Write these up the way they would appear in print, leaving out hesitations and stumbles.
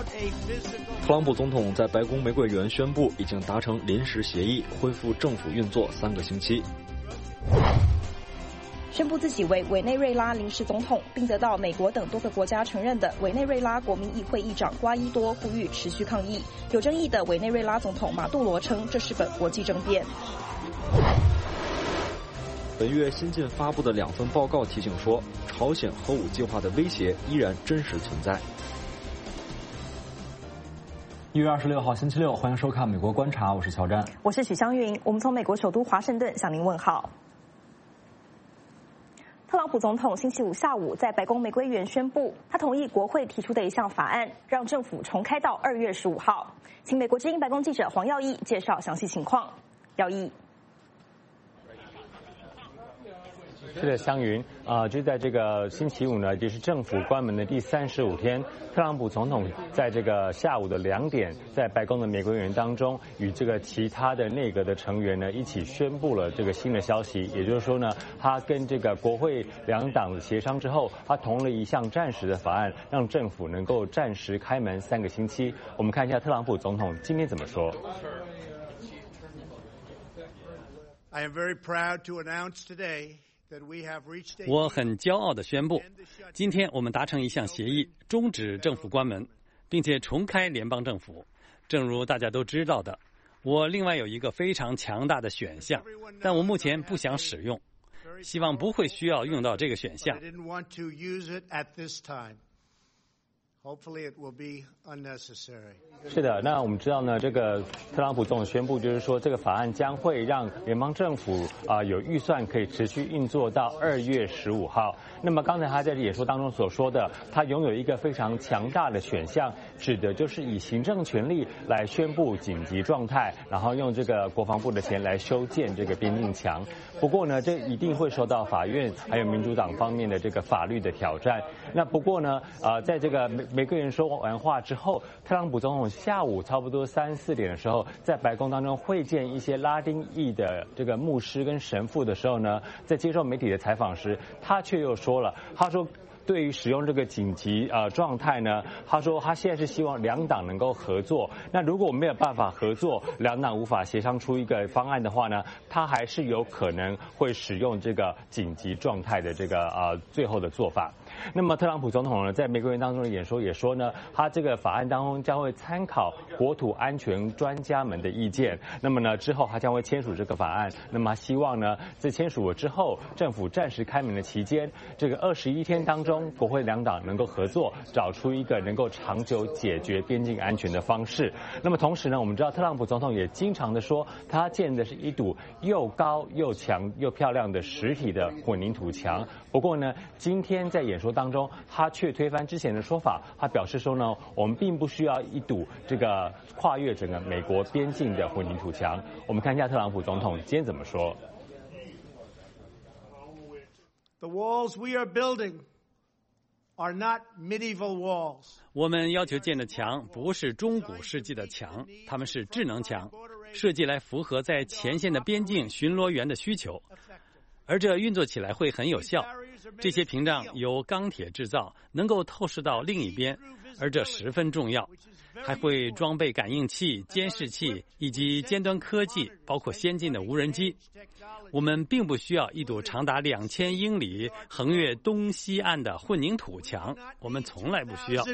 特朗普总统在白宫玫瑰园宣布，已经达成临时协议，恢复政府运作3个星期。 宣布自己为委内瑞拉临时总统，并得到美国等多个国家承认的委内瑞拉国民议会议长瓜伊多呼吁持续抗议。有争议的委内瑞拉总统马杜罗称，这是个国际政变。 本月新近发布的2份报告提醒说，朝鲜核武计划的威胁依然真实存在。1月26号星期六，欢迎收看《美国观察》，我是乔詹， 我是许湘云，我们从美国首都华盛顿向您问好。特朗普总统星期五下午在白宫玫瑰园宣布，他同意国会提出的一项法案，让政府重开到2月15号。请美国之音白宫记者黄耀义介绍详细情况。耀义。 是的，湘云就在这个星期五呢，就是政府关门的第35天，特朗普总统在这个下午的2点，在白宫的玫瑰园当中，与这个其他的内阁的成员呢一起宣布了这个新的消息，也就是说呢，他跟这个国会2党协商之后，他同了一项暂时的法案，让政府能够暂时开门3个星期。我们看一下特朗普总统今天怎么说。 I am very proud to announce today. 我很骄傲地宣布，今天我们达成一项协议，终止政府关门，并且重开联邦政府。正如大家都知道的，我另外有一个非常强大的选项，但我目前不想使用，希望不会需要用到这个选项。 是的，那我们知道呢，这个特朗普总统宣布，就是说这个法案将会让联邦政府有预算可以持续运作到2月15号。那么刚才他在演说当中所说的，他拥有一个非常强大的选项，指的就是以行政权力来宣布紧急状态，然后用这个国防部的钱来修建这个边境墙。不过呢，这一定会受到法院还有民主党方面的这个法律的挑战。那不过呢，在这个玫瑰园说完话之后，特朗普总统下午差不多3、4点的时候，在白宫当中会见一些拉丁裔的这个牧师跟神父的时候呢，在接受媒体的采访时，他却又说了，他说，对于使用这个紧急状态呢，他说他现在是希望2党能够合作。那如果我们没有办法合作，2党无法协商出一个方案的话呢，他还是有可能会使用这个紧急状态的这个最后的做法。那么特朗普总统呢，在玫瑰园当中的演说也说呢，他这个法案当中将会参考国土安全专家们的意见。那么呢，之后他将会签署这个法案。那么希望呢，在签署了之后，政府暂时开门的期间，这个21天当中，国会2党能够合作，找出一个能够长久解决边境安全的方式。那么同时呢，我们知道特朗普总统也经常的说，他建的是一堵又高又强又漂亮的实体的混凝土墙。不过呢，今天在演说当中，他却推翻之前的说法，他表示说呢，我们并不需要一堵这个跨越整个美国边境的混凝土墙。我们看一下特朗普总统今天怎么说。 The walls we are building are not medieval walls. 我们要求建的墙不是中古世纪的墙，它们是智能墙，设计来符合在前线的边境巡逻员的需求。而这运作起来会很有效。这些屏障由钢铁制造，能够透视到另一边，而这十分重要。还会装备感应器、监视器以及尖端科技，包括先进的无人机。我们并不需要一堵长达2000英里、横越东西岸的混凝土墙，我们从来不需要。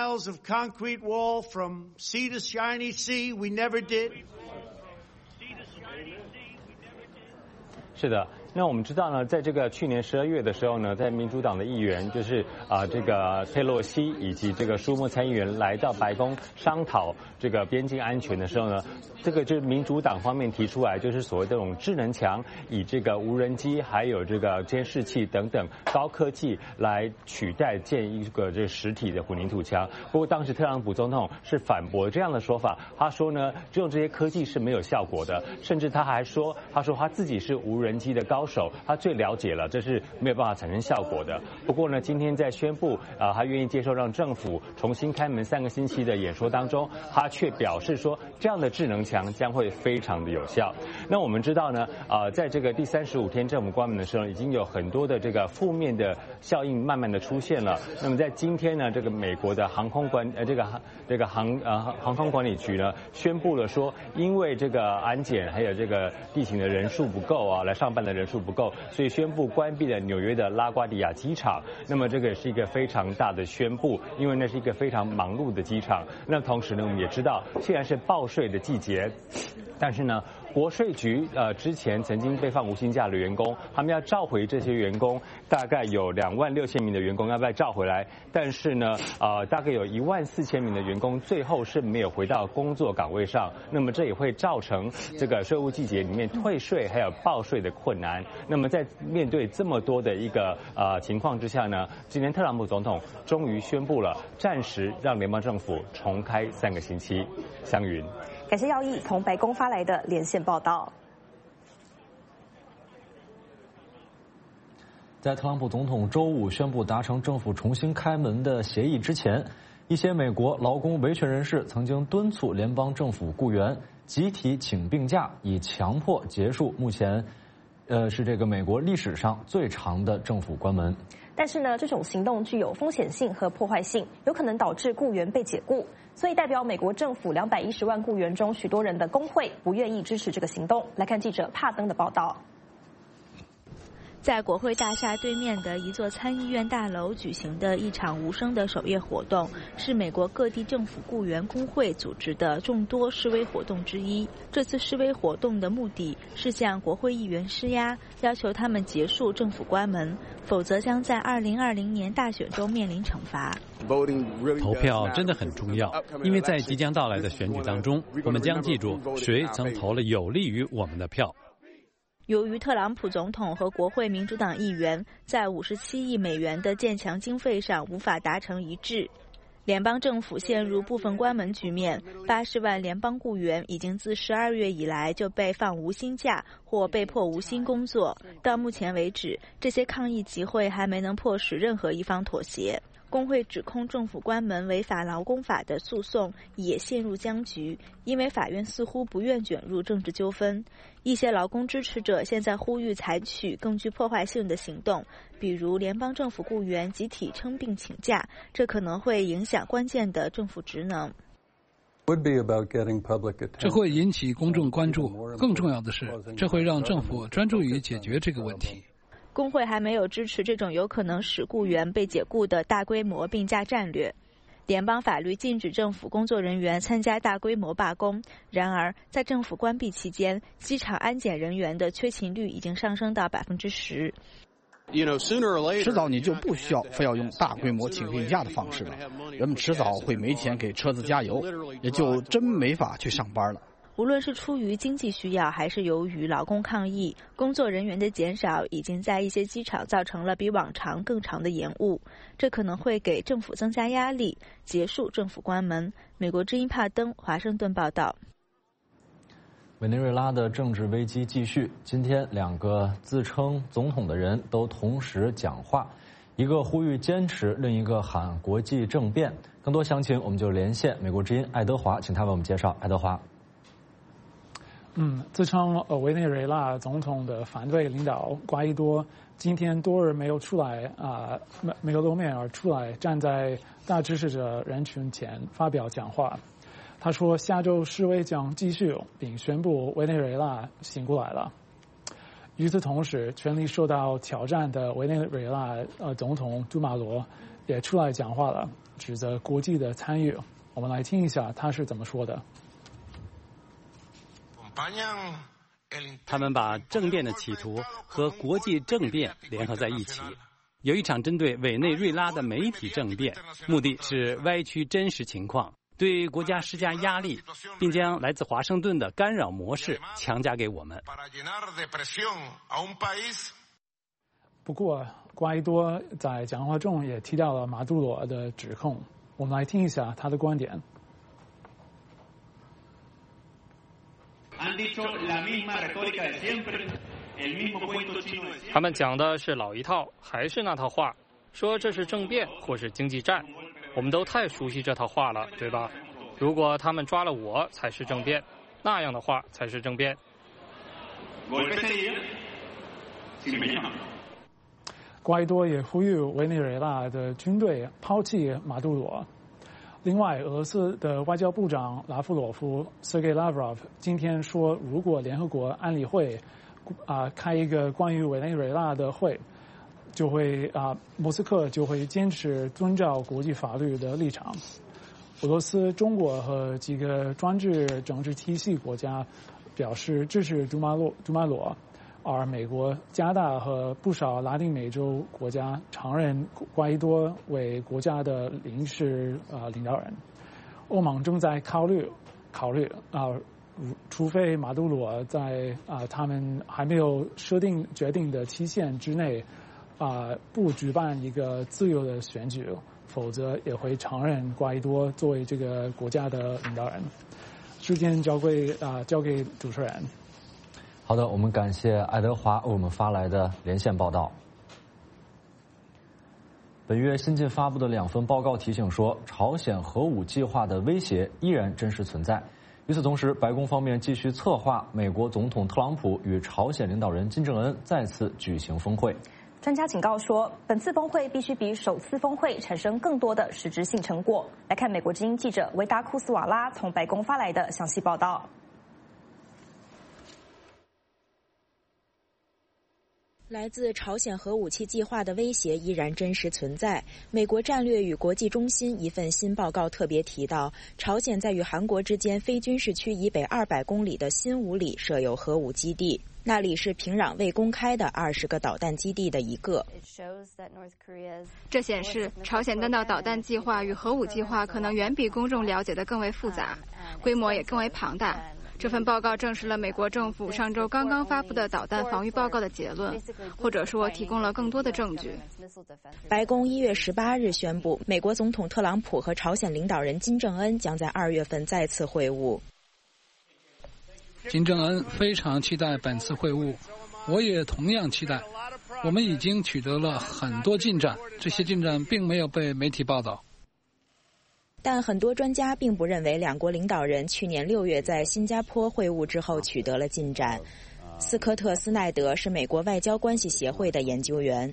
是的，那我们知道呢，在这个去年12月的时候呢，在民主党的议员就是这个佩洛西以及这个舒默参议员来到白宫商讨这个边境安全的时候呢，这个就是民主党方面提出来，就是所谓这种智能墙，以这个无人机还有这个监视器等等高科技来取代建一个这实体的混凝土墙。不过当时特朗普总统是反驳这样的说法，他说呢，用这些科技是没有效果的，甚至他还说，他自己是无人机的高高手，他最了解了，这是没有办法产生效果的。不过呢，今天在宣布他愿意接受让政府重新开门3个星期的演说当中，他却表示说，这样的智能墙将会非常的有效。那我们知道呢，在这个第35天政府关门的时候，已经有很多的这个负面的效应慢慢的出现了。那么在今天呢，这个美国的航空管理局呢，宣布了说，因为这个安检还有这个地勤的人数不够来上班的人数不够，所以宣布关闭了纽约的拉瓜迪亚机场。那么这个是一个非常大的宣布，因为那是一个非常忙碌的机场。那同时呢，我们也知道，虽然是报税的季节，但是呢，国税局之前曾经被放无薪假的员工，他们要召回这些员工，大概有26000名的员工要被召回来，但是呢，大概有14000名的员工最后是没有回到工作岗位上，那么这也会造成这个税务季节里面退税还有报税的困难。那么在面对这么多的一个情况之下呢，今天特朗普总统终于宣布了暂时让联邦政府重开3个星期。湘云。 感谢耀义从白宫发来的连线报道。 在特朗普总统周五宣布达成政府重新开门的协议之前，一些美国劳工维权人士曾经敦促联邦政府雇员集体请病假，以强迫结束目前是这个美国历史上最长的政府关门。 但是呢，这种行动具有风险性和破坏性，有可能导致雇员被解雇，所以代表美国政府210万雇员中许多人的工会不愿意支持这个行动。来看记者帕登的报道。 在国会大厦对面的一座参议院大楼举行的一场无声的守夜活动，是美国各地政府雇员工会组织的众多示威活动之一。这次示威活动的目的是向国会议员施压，要求他们结束政府关门，否则将在2020年大选中面临惩罚。 投票真的很重要，因为在即将到来的选举当中，我们将记住谁曾投了有利于我们的票。 由于特朗普总统和国会民主党议员在57亿美元的建墙经费上无法达成一致，联邦政府陷入部分关门局面。80万联邦雇员已经自12月以来就被放无薪假或被迫无薪工作。到目前为止，这些抗议集会还没能迫使任何一方妥协。工会指控政府关门违反劳工法的诉讼也陷入僵局，因为法院似乎不愿卷入政治纠纷。一些劳工支持者现在呼吁采取更具破坏性的行动，比如联邦政府雇员集体称病请假，这可能会影响关键的政府职能。 这会引起公众关注，更重要的是，这会让政府专注于解决这个问题。 工会还没有支持这种有可能使雇员被解雇的大规模病假战略。联邦法律禁止政府工作人员参加大规模罢工，然而在政府关闭期间，机场安检人员的缺勤率已经上升到10%。 迟早你就不需要非要用大规模请病假的方式了，人们迟早会没钱给车子加油，也就真没法去上班了。 无论是出于经济需要，还是由于劳工抗议，工作人员的减少已经在一些机场造成了比往常更长的延误，这可能会给政府增加压力，结束政府关门。美国之音帕登华盛顿报道。 委内瑞拉的政治危机继续，今天2个自称总统的人都同时讲话，一个呼吁坚持，另一个喊国际政变。更多详情我们就连线美国之音爱德华，请他为我们介绍。爱德华。 自称委内瑞拉总统的反对领导瓜伊多今天多日没有出来没有露面，而出来站在大支持者人群前发表讲话。他说下周示威将继续，并宣布委内瑞拉醒过来了。与此同时，权力受到挑战的委内瑞拉总统杜马罗也出来讲话了，指责国际的参与。我们来听一下他是怎么说的。 他们把政变的企图和国际政变联合在一起，有一场针对委内瑞拉的媒体政变，目的是歪曲真实情况，对国家施加压力，并将来自华盛顿的干扰模式强加给我们。 不过，瓜伊多在讲话中也提到了马杜罗的指控，我们来听一下他的观点。 他们讲的是老一套，还是那套话，说这是政变或是经济战。我们都太熟悉这套话了，对吧？如果他们抓了我才是政变，那样的话才是政变。 瓜伊多也呼吁委内瑞拉的军队抛弃马杜罗。另外，俄罗斯的外交部长拉夫罗夫 Sergei Lavrov 今天说，如果联合国安理会开一个关于委内瑞拉的会，就会莫斯科就会坚持遵照国际法律的立场。俄罗斯、中国和几个专制政治体系国家表示支持杜马罗，而美国、加拿大和不少拉丁美洲国家承认瓜伊多为国家的临时领导人。欧盟正在考虑除非马杜罗在他们还没有决定的期限之内不举办一个自由的选举，否则也会承认瓜伊多作为这个国家的领导人。时间交给主持人。 好的，我们感谢爱德华为我们发来的连线报道。本月新近发布的2份报告提醒说，朝鲜核武计划的威胁依然真实存在。与此同时，白宫方面继续策划美国总统特朗普与朝鲜领导人金正恩再次举行峰会。 专家警告说，本次峰会必须比首次峰会产生更多的实质性成果。来看美国之音记者维达库斯瓦拉从白宫发来的详细报道。 来自朝鲜核武器计划的威胁依然真实存在。美国战略与国际中心一份新报告特别提到，朝鲜在与韩国之间非军事区以北200公里的新武里设有核武基地，那里是平壤未公开的20个导弹基地的一个。 这显示朝鲜弹道导弹计划与核武计划可能远比公众了解的更为复杂，规模也更为庞大。这份报告证实了美国政府上周刚刚发布的导弹防御报告的结论，或者说提供了更多的证据。 白宫1月18日宣布，美国总统特朗普和朝鲜领导人金正恩将在2月份再次会晤。 金正恩非常期待本次会晤，我也同样期待。我们已经取得了很多进展，这些进展并没有被媒体报道。 但很多专家并不认为两国领导人去年6月在新加坡会晤之后取得了进展。斯科特·斯奈德是美国外交关系协会的研究员。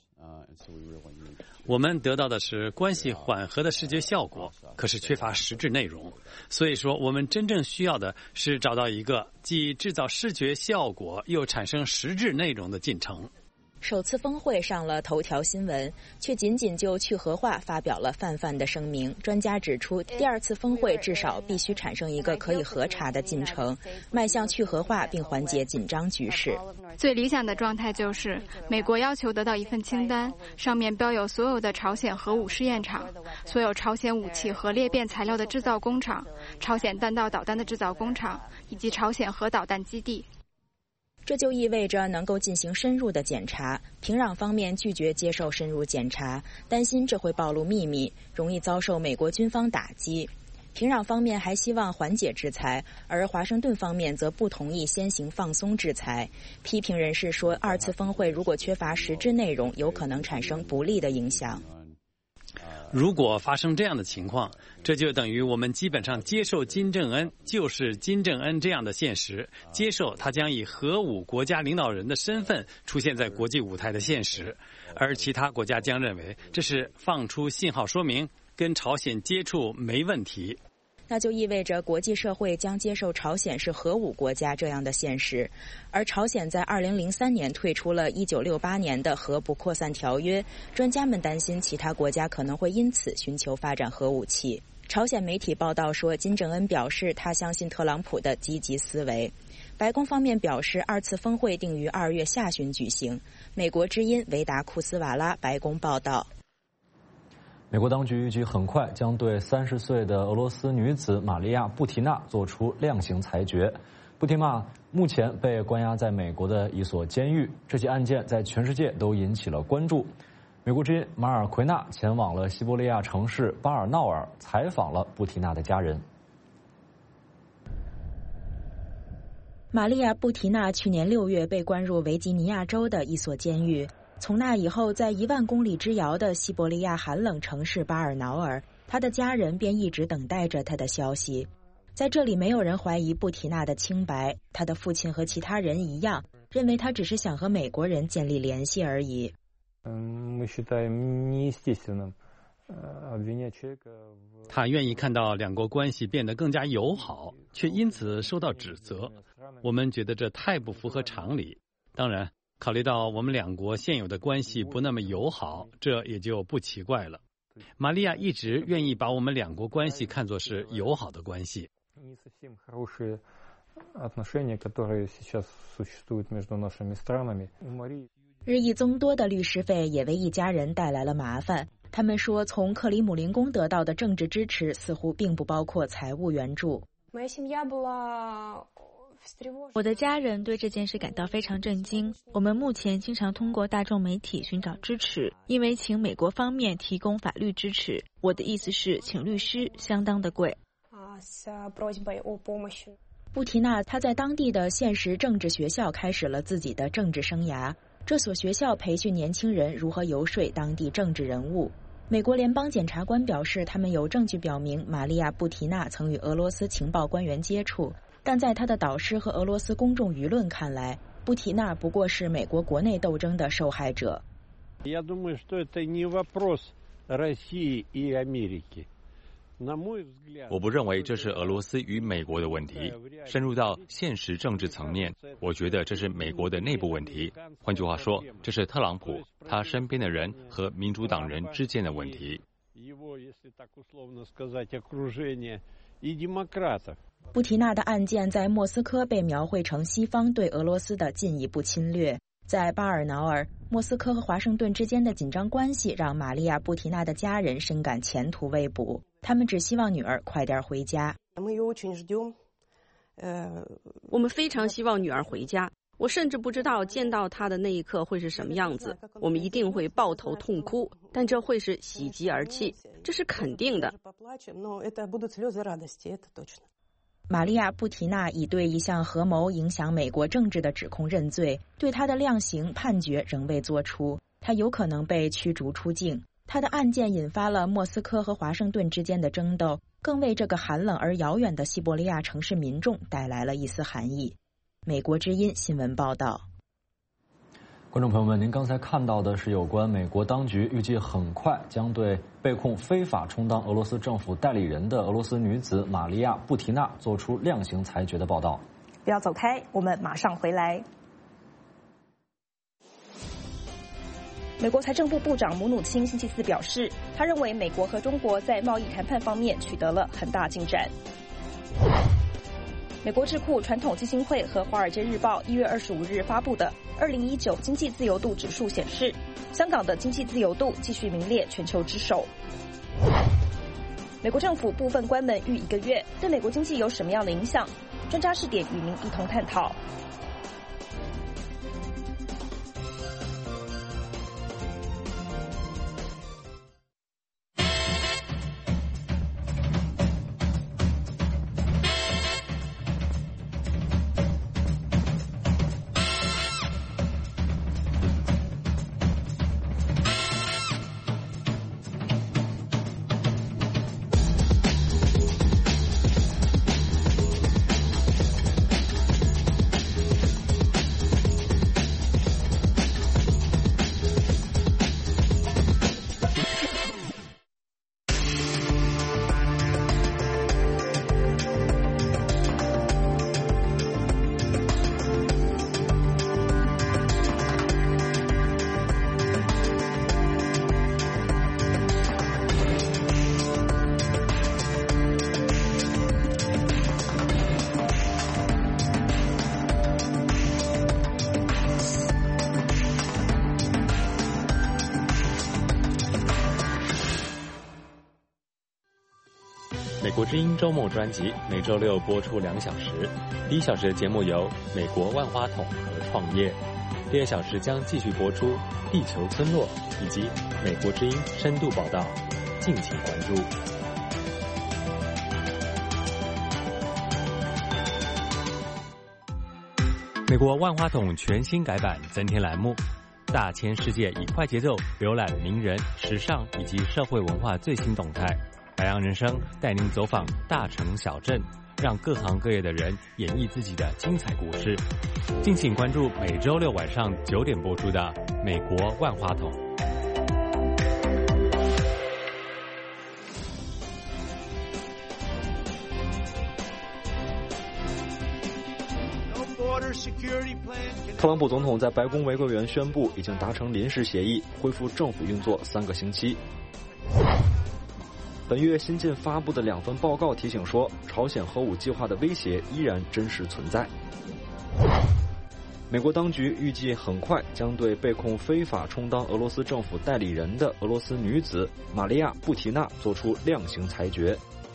我们得到的是关系缓和的视觉效果，可是缺乏实质内容。所以说，我们真正需要的是找到一个既制造视觉效果又产生实质内容的进程。 首次峰会上了头条新闻，却仅仅就去核化发表了泛泛的声明。专家指出，第2次峰会至少必须产生一个可以核查的进程，迈向去核化并缓解紧张局势。 最理想的状态就是美国要求得到一份清单，上面标有所有的朝鲜核武试验场、所有朝鲜武器和裂变材料的制造工厂、朝鲜弹道导弹的制造工厂以及朝鲜核导弹基地。 这就意味着能够进行深入的检查。平壤方面拒绝接受深入检查，担心这会暴露秘密，容易遭受美国军方打击。平壤方面还希望缓解制裁，而华盛顿方面则不同意先行放松制裁。批评人士说，2次峰会如果缺乏实质内容，有可能产生不利的影响。 如果发生这样的情况，这就等于我们基本上接受金正恩就是金正恩这样的现实，接受他将以核武国家领导人的身份出现在国际舞台的现实，而其他国家将认为这是放出信号说明跟朝鲜接触没问题。 那就意味着国际社会将接受朝鲜是核武国家这样的现实，而朝鲜在2003年退出了1968年的核不扩散条约，专家们担心其他国家可能会因此寻求发展核武器。朝鲜媒体报道说，金正恩表示他相信特朗普的积极思维。白宫方面表示，2次峰会定于2月下旬举行。美国之音维达库斯瓦拉白宫报道。 美国当局预计很快将对30岁的俄罗斯女子玛利亚·布提娜做出量刑裁决。布提娜目前被关押在美国的一所监狱，这起案件在全世界都引起了关注。美国之音马尔奎纳前往了西伯利亚城市巴尔纳尔，采访了布提娜的家人。 玛利亚·布提娜去年6月被关入维吉尼亚州的一所监狱，从那以后，在1万公里之遥的西伯利亚寒冷城市巴尔瑙尔，他的家人便一直等待着他的消息。在这里，没有人怀疑布提娜的清白，他的父亲和其他人一样，认为他只是想和美国人建立联系而已。 他愿意看到两国关系变得更加友好，却因此受到指责。我们觉得这太不符合常理。当然，考虑到我们两国现有的关系不那么友好，这也就不奇怪了。玛利亚一直愿意把我们两国关系看作是友好的关系。 日益增多的律师费也为一家人带来了麻烦。他们说，从克里姆林宫得到的政治支持似乎并不包括财务援助。 我的家人对这件事感到非常震惊。我们目前经常通过大众媒体寻找支持，因为请美国方面提供法律支持。我的意思是，请律师相当的贵。 布提娜他在当地的现实政治学校开始了自己的政治生涯。这所学校培训年轻人如何游说当地政治人物。美国联邦检察官表示，他们有证据表明玛利亚·布提娜曾与俄罗斯情报官员接触，但在他的导师和俄罗斯公众舆论看来，布提娜不过是美国国内斗争的受害者。 我不认为这是俄罗斯与美国的问题，深入到现实政治层面，我觉得这是美国的内部问题。换句话说，这是特朗普他身边的人和民主党人之间的问题。 布提娜的案件在莫斯科被描绘成西方对俄罗斯的进一步侵略。在巴尔瑙尔，莫斯科和华盛顿之间的紧张关系让玛利亚·布提娜的家人深感前途未卜，他们只希望女儿快点回家。 我们非常希望女儿回家，我甚至不知道见到她的那一刻会是什么样子。我们一定会抱头痛哭，但这会是喜极而泣，这是肯定的。 玛利亚·布提娜已对一项合谋影响美国政治的指控认罪，对他的量刑判决仍未作出，他有可能被驱逐出境。他的案件引发了莫斯科和华盛顿之间的争斗，更为这个寒冷而遥远的西伯利亚城市民众带来了一丝寒意。美国之音新闻报道。 观众朋友们，您刚才看到的是有关美国当局预计很快将对被控非法充当俄罗斯政府代理人的俄罗斯女子玛利亚·布提娜做出量刑裁决的报道。 不要走开，我们马上回来。美国财政部部长姆努钦星期四表示，他认为美国和中国在贸易谈判方面取得了很大进展。美国智库传统基金会和《华尔街日报》1月25日发布的2019经济自由度指数显示，香港的经济自由度继续名列全球之首。美国政府部分关门逾1个月，对美国经济有什么样的影响？专家视点与您一同探讨。 美国之音周末专辑每周六播出2小时，第1小时的节目由美国万花筒和创业，第2小时将继续播出地球村落以及美国之音深度报道，敬请关注。 美国万花筒全新改版增添栏目，大千世界以快节奏浏览名人、时尚以及社会文化最新动态。百样人生带您走访大城小镇，让各行各业的人演绎自己的精彩故事。敬请关注每周六晚上9点播出的《美国万花筒》。 特朗普总统在白宫玫瑰园宣布，已经达成临时协议，恢复政府运作3个星期。本月新近发布的2份报告提醒说，朝鲜核武计划的威胁依然真实存在。美国当局预计很快将对被控非法充当俄罗斯政府代理人的俄罗斯女子玛利亚·布提娜作出量刑裁决。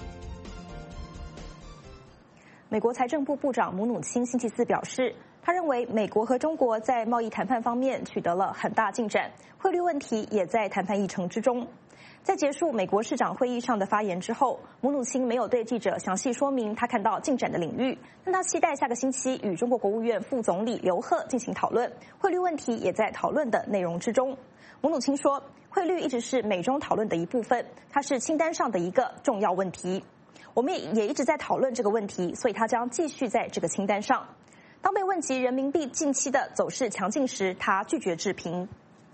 美国财政部部长姆努钦星期4表示，他认为美国和中国在贸易谈判方面取得了很大进展，汇率问题也在谈判议程之中。在结束美国市长会议上的发言之后，姆努钦没有对记者详细说明他看到进展的领域，但他期待下个星期与中国国务院副总理刘鹤进行讨论，汇率问题也在讨论的内容之中。姆努钦说，汇率一直是美中讨论的一部分，它是清单上的一个重要问题。我们也一直在讨论这个问题，所以它将继续在这个清单上。当被问及人民币近期的走势强劲时，他拒绝置评。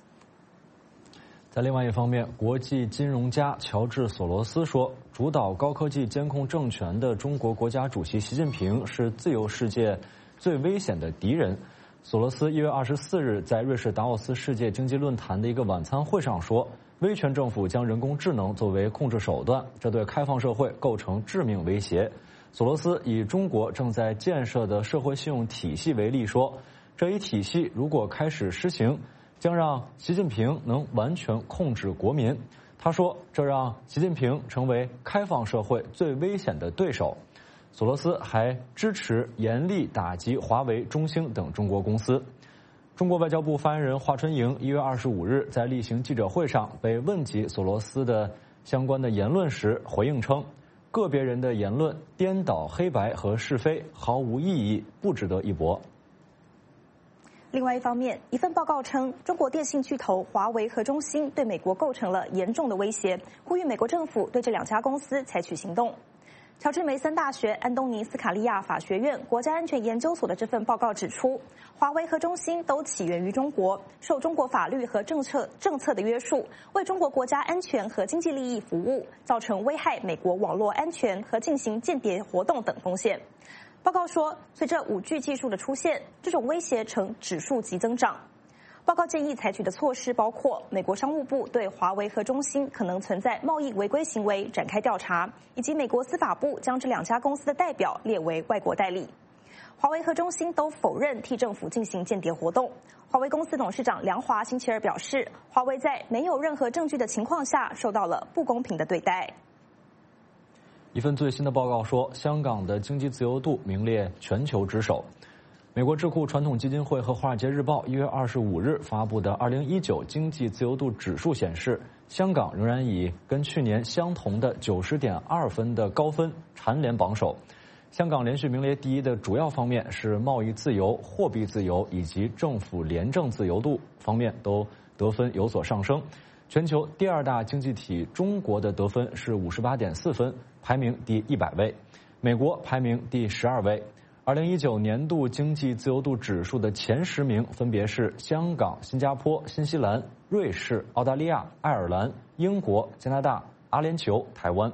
在另外一方面，国际金融家乔治·索罗斯说，主导高科技监控政权的中国国家主席习近平是自由世界最危险的敌人。索罗斯1月24日在瑞士达沃斯世界经济论坛的一个晚餐会上说，威权政府将人工智能作为控制手段，这对开放社会构成致命威胁。索罗斯以中国正在建设的社会信用体系为例说，这一体系如果开始施行，将让习近平能完全控制国民。他说，这让习近平成为开放社会最危险的对手。索罗斯还支持严厉打击华为、中兴等中国公司。中国外交部发言人华春莹1月25日在例行记者会上被问及索罗斯的相关的言论时，回应称，个别人的言论颠倒黑白和是非，毫无意义，不值得一驳。 另外一方面，一份报告称，中国电信巨头华为和中兴对美国构成了严重的威胁，呼吁美国政府对这2家公司采取行动。乔治梅森大学安东尼斯卡利亚法学院国家安全研究所的这份报告指出，华为和中兴都起源于中国，受中国法律和政策的约束，为中国国家安全和经济利益服务，造成危害美国网络安全和进行间谍活动等风险。报告说，随着5G 技术的出现，这种威胁呈指数级增长。报告建议采取的措施包括美国商务部对华为和中兴可能存在贸易违规行为展开调查，以及美国司法部将这2家公司的代表列为外国代理。华为和中兴都否认替政府进行间谍活动。华为公司董事长梁华星期2表示，华为在没有任何证据的情况下受到了不公平的对待。 一份最新的报告说，香港的经济自由度名列全球之首。美国智库传统基金会和《华尔街日报》1月25日发布的2019经济自由度指数显示，香港仍然以跟去年相同的90.2分的高分蝉联榜首。香港连续名列第一的主要方面是贸易自由、货币自由以及政府廉政自由度方面都得分有所上升。全球第2大经济体中国的得分是58.4分，排名第100位，美国排名第12位。2019年度经济自由度指数的前10名分别是香港、新加坡、新西兰、瑞士、澳大利亚、爱尔兰、英国、加拿大、阿联酋、台湾。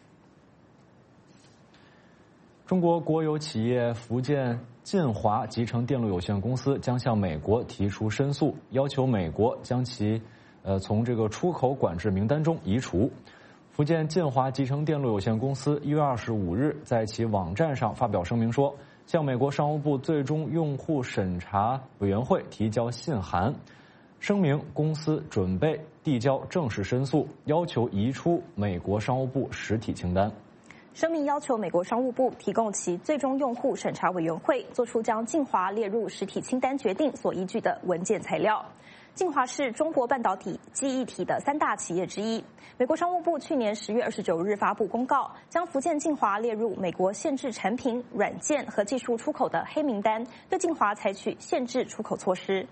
中国国有企业福建晋华集成电路有限公司将向美国提出申诉，要求美国将其从这个出口管制名单中移除。福建晋华集成电路有限公司1月25日在其网站上发表声明说，向美国商务部最终用户审查委员会提交信函，声明公司准备递交正式申诉，要求移出美国商务部实体清单。 声明要求美国商务部提供其最终用户审查委员会做出将晋华列入实体清单决定所依据的文件材料。 晋华是中国半导体记忆体的3大企业之一。美国商务部去年10月29日发布公告，将福建晋华列入美国限制产品、软件和技术出口的黑名单，对晋华采取限制出口措施。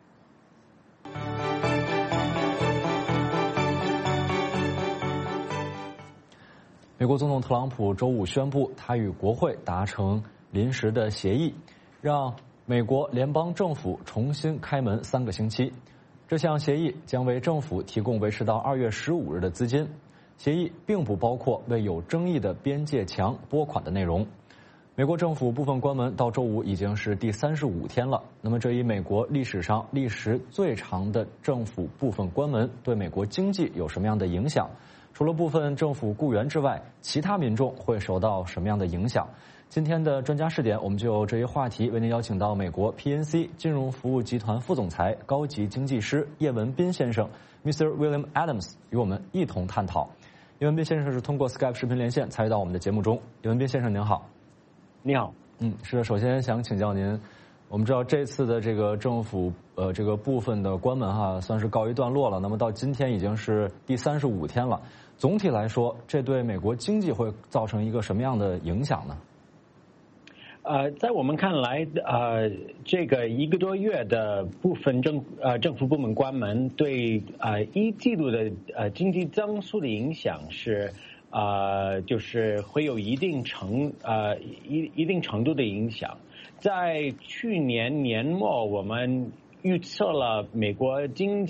美国总统特朗普周五宣布，他与国会达成临时的协议，让美国联邦政府重新开门3个星期。这项协议将为政府提供维持到2月15日的资金。协议并不包括为有争议的边界墙拨款的内容。美国政府部分关门到周五已经是第35天了。那么这一美国历史上历时最长的政府部分关门，对美国经济有什么样的影响？除了部分政府雇员之外，其他民众会受到什么样的影响？今天的专家视点，我们就这一话题为您邀请到美国 PNC 金融服务集团副总裁、高级经济师叶文斌先生 Mr. William Adams 与我们一同探讨。叶文斌先生是通过 Skype 视频连线参与到我们的节目中。叶文斌先生您好。 你好。 是的，首先想请教您，我们知道这次的这个政府这个部分的关门算是告一段落了，那么到今天已经是第35天了。总体来说，这对美国经济会造成一个什么样的影响呢？ 在我们看来，这个1个多月的部分政府部门关门，对1季度的经济增速的影响是就是会有一定程度的影响。在去年年末，我们预测了美国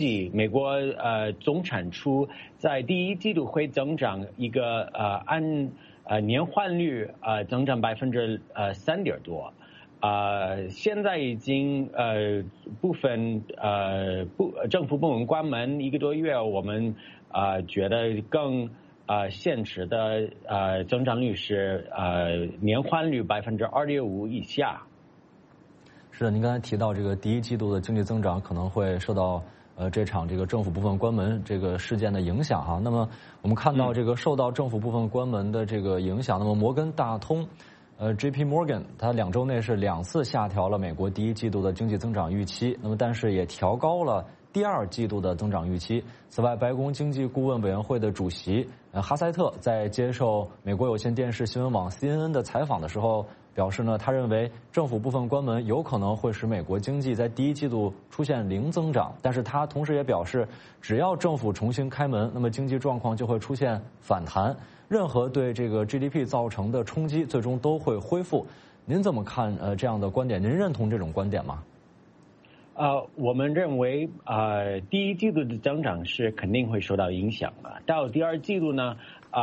总产出在第1季度会增长一个按年换率增长3%多，现在已经部分政府部门关门1个多月，我们觉得更现实的增长率是年换率2.5%以下。 是的，您刚才提到这个第1季度的经济增长可能会受到这场这个政府部分关门这个事件的影响哈。那么我们看到这个受到政府部分关门的这个影响，那么摩根大通JP Morgan 它2周内是2次下调了美国第1季度的经济增长预期，那么但是也调高了第2季度的增长预期。此外，白宫经济顾问委员会的主席哈塞特在接受美国有线电视新闻网 CNN 的采访的时候表示呢，他认为政府部分关门有可能会使美国经济在第1季度出现0增长，但是他同时也表示，只要政府重新开门，那么经济状况就会出现反弹，任何对这个 GDP 造成的冲击最终都会恢复。您怎么看这样的观点？您认同这种观点吗？ 我们认为第1季度的增长是肯定会受到影响的。到第2季度呢，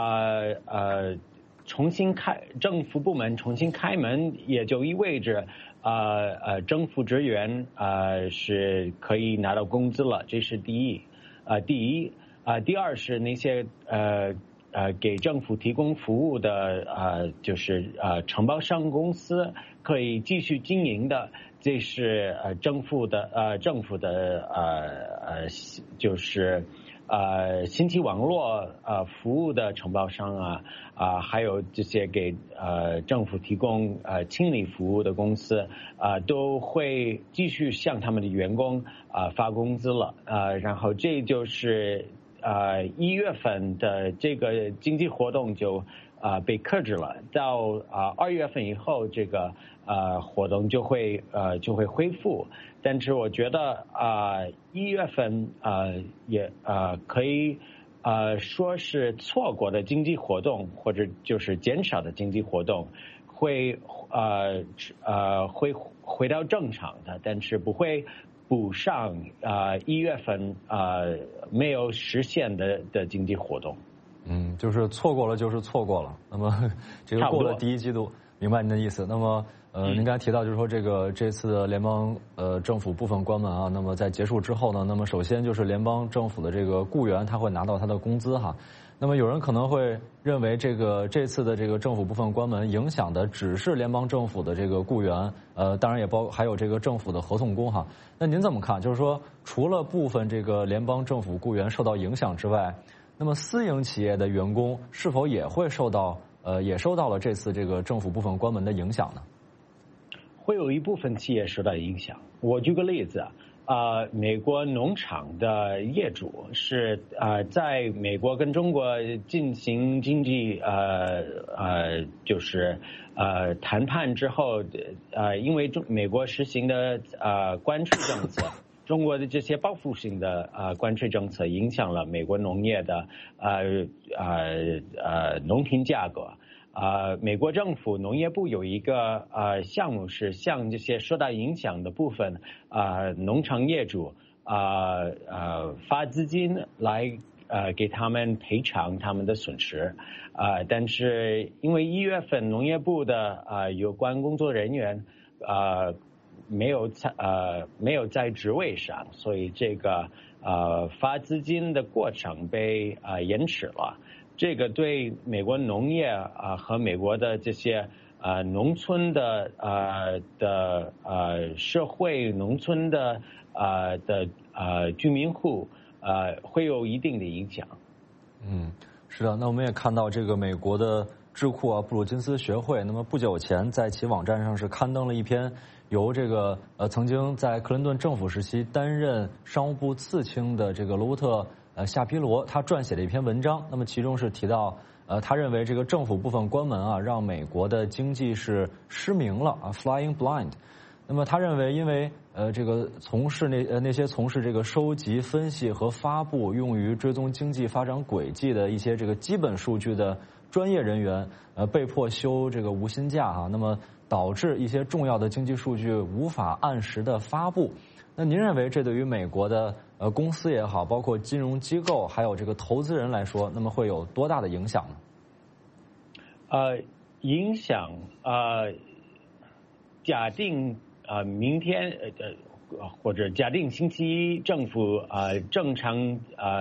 政府部门重新开门，也就意味着政府职员是可以拿到工资了，这是第一。第二是那些给政府提供服务的就是承包商公司可以继续经营的，这是政府的就是信息网络服务的承包商还有这些给政府提供清理服务的公司都会继续向他们的员工发工资了。然后这就是1月份的这个经济活动就被克制了，到2月份以后，这个活动就会恢复。但是我觉得1月份也可以说是错过的经济活动，或者就是减少的经济活动，会回到正常的，但是不会补上1月份没有实现的经济活动。 就是错过了就是错过了。那么这个过了第1季度，明白您的意思。那么您刚才提到就是说这次的联邦政府部分关门那么在结束之后呢，那么首先就是联邦政府的这个雇员他会拿到他的工资哈。那么有人可能会认为这次的这个政府部分关门影响的只是联邦政府的这个雇员，当然也还有这个政府的合同工哈。那您怎么看？就是说除了部分这个联邦政府雇员受到影响之外，那么私营企业的员工是否也会受到也受到了这次这个政府部分关门的影响呢？ 会有一部分企业受到影响。我举个例子美国农场的业主是在美国跟中国进行经济就是谈判之后，因为美国实行的关税政策，中国的这些报复性的关税政策影响了美国农业的农品价格。美国政府农业部有一个项目是向这些受到影响的部分农场业主发资金来给他们赔偿他们的损失。但是因为1月份农业部的有关工作人员没有在职位上，所以这个发资金的过程被延迟了。这个对美国农业和美国的这些农村的社会农村的居民户会有一定的影响。 是的，那我们也看到这个美国的智库布鲁金斯学会，那么不久前在其网站上是刊登了一篇由这个曾经在克林顿政府时期担任商务部次卿的这个罗伯特夏皮罗他撰写的一篇文章，那么其中是提到他认为这个政府部分关门让美国的经济是失明了flying blind。那么他认为，因为这个从事那些从事这个收集、分析和发布用于追踪经济发展轨迹的一些这个基本数据的专业人员被迫休这个无薪假那么导致一些重要的经济数据无法按时的发布。那您认为这对于美国的公司也好，包括金融机构还有这个投资人来说，那么会有多大的影响呢？ 影响假定明天或者假定星期一政府正常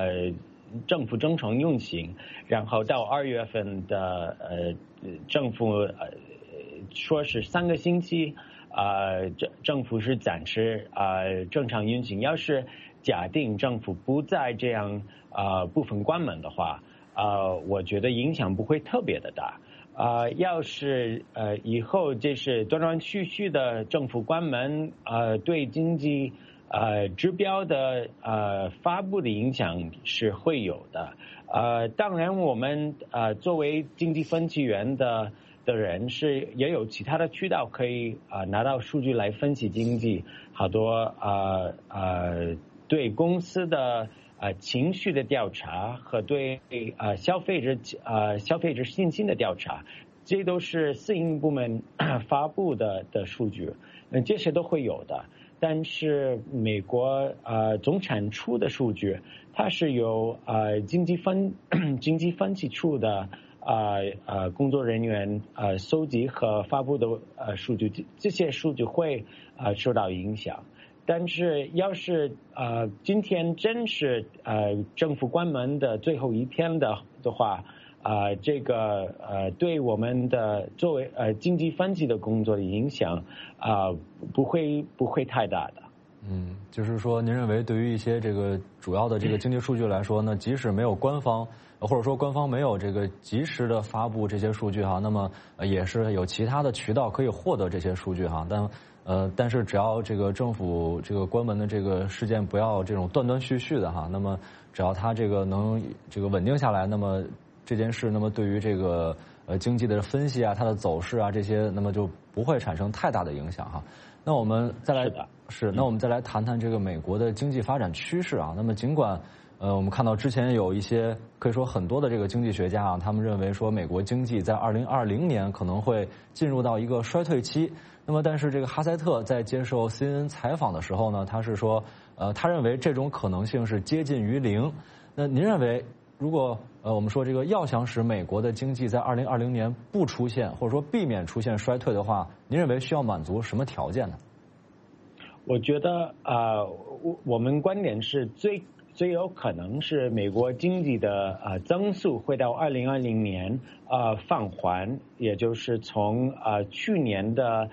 运行，然后到2月份的政府说是3个星期。政府是暂时正常运行。要是假定政府不再这样部分关门的话，我觉得影响不会特别的大。要是以后这是断断续续的政府关门，对经济指标的发布的影响是会有的。当然我们作为经济分析员的人是也有其他的渠道可以拿到数据来分析经济，好多对公司的情绪的调查和对消费者信心的调查，这都是私营部门发布的数据，这些都会有的。但是美国总产出的数据，它是由经济分析处的工作人员收集和发布的数据，这些数据会受到影响。但是要是今天真是政府关门的最后一天的话，这个对我们的作为经济分析的工作的影响不会太大的。 就是说您认为对于一些这个主要的这个经济数据来说呢，即使没有官方或者说官方没有这个及时的发布这些数据那么也是有其他的渠道可以获得这些数据但是只要这个政府这个关门的这个事件不要这种断断续续的那么只要它这个能这个稳定下来，那么这件事那么对于这个经济的分析它的走势这些，那么就不会产生太大的影响那我们再来谈谈这个美国的经济发展趋势那么尽管我们看到之前有一些可以说很多的这个经济学家他们认为说美国经济在2020年可能会进入到一个衰退期。那么但是这个哈塞特在接受 CNN 采访的时候呢，他是说他认为这种可能性是接近于0。那您认为如果我们说这个要想使美国的经济在2020年不出现或者说避免出现衰退的话，您认为需要满足什么条件呢？ 我觉得我们观点是最有可能是美国经济的增速会到2020年放缓，也就是从去年的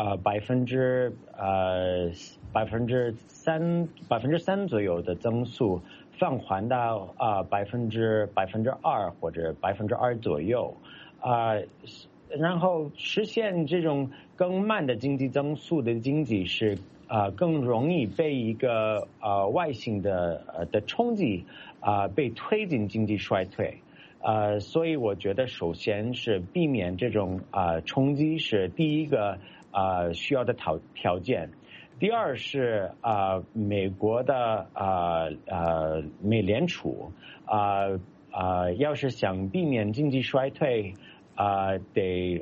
3%左右的增速放缓到2%或者2%左右然后实现这种更慢的经济增速的经济是更容易被一个外形的冲击被推进经济衰退。所以我觉得首先是避免这种冲击是第一个需要的条件。第二是美国的美联储要是想避免经济衰退，得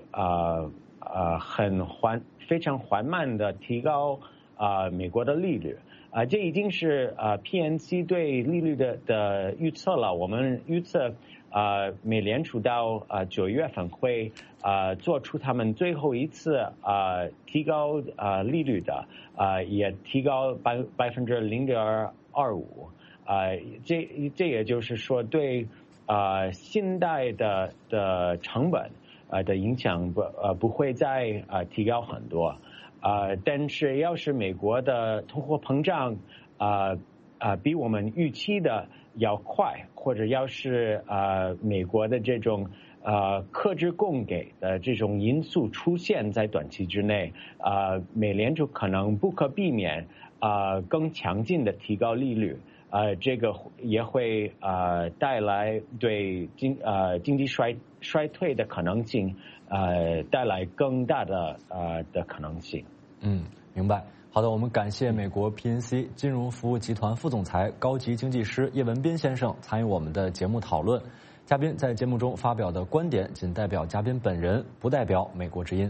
非常缓慢的提高美国的利率。这已经是PNC 对利率的预测了。我们预测美联储到9月份会做出他们最后一次提高利率的，也提高0.25%。这也就是说对信贷的成本的影响不会再提高很多。但是要是美国的通货膨胀比我们预期的要快，或者要是美国的这种克制供给的这种因素出现在短期之内，美联储可能不可避免更强劲的提高利率。这个也会带来对经济衰退的可能性，带来更大的可能性。 明白。好的，我们感谢美国 PNC 金融服务集团副总裁、高级经济师叶文斌先生参与我们的节目讨论。嘉宾在节目中发表的观点仅代表嘉宾本人，不代表美国之音。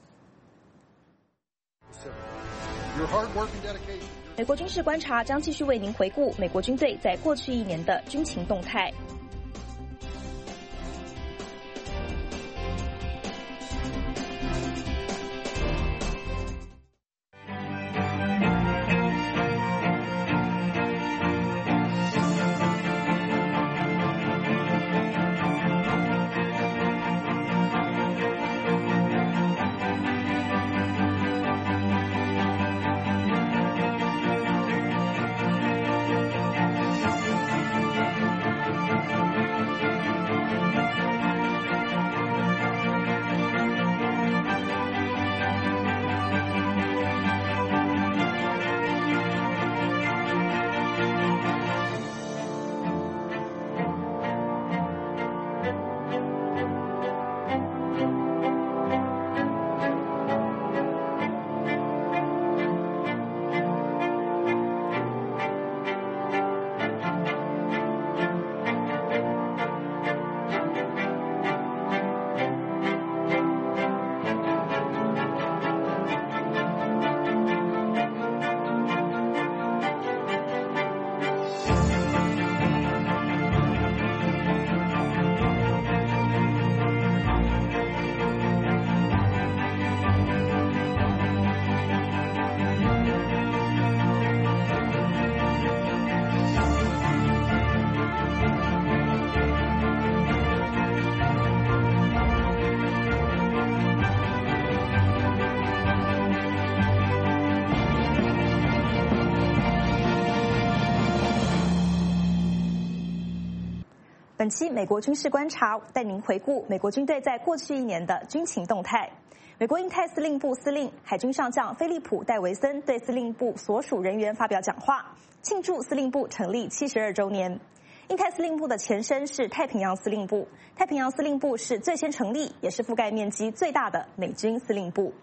美国军事观察将继续为您回顾美国军队在过去1年的军情动态。本期美国军事观察带您回顾美国军队在过去1年的军情动态。美国印太司令部司令海军上将菲利普·戴维森对司令部所属人员发表讲话，庆祝司令部成立72周年。印太司令部的前身是太平洋司令部，太平洋司令部是最先成立，也是覆盖面积最大的美军司令部。